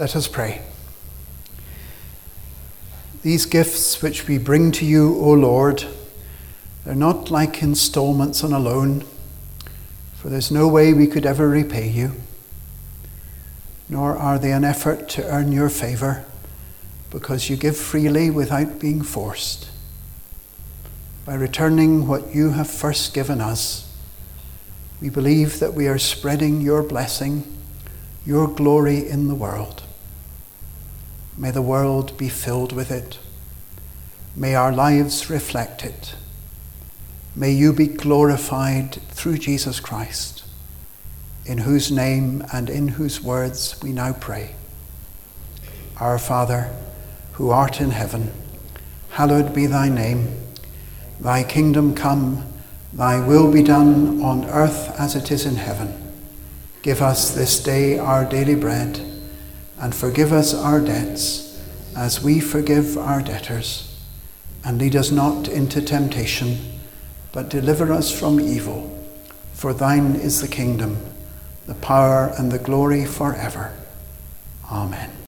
Let us pray. These gifts which we bring to you, O Lord, they're not like installments on a loan, for there's no way we could ever repay you, nor are they an effort to earn your favour, because you give freely without being forced. By returning what you have first given us, we believe that we are spreading your blessing, your glory in the world. May the world be filled with it. May our lives reflect it. May you be glorified through Jesus Christ, in whose name and in whose words we now pray. Our Father, who art in heaven, hallowed be thy name. Thy kingdom come, thy will be done on earth as it is in heaven. Give us this day our daily bread, and forgive us our debts, as we forgive our debtors. And lead us not into temptation, but deliver us from evil. For thine is the kingdom, the power, and the glory forever. Amen.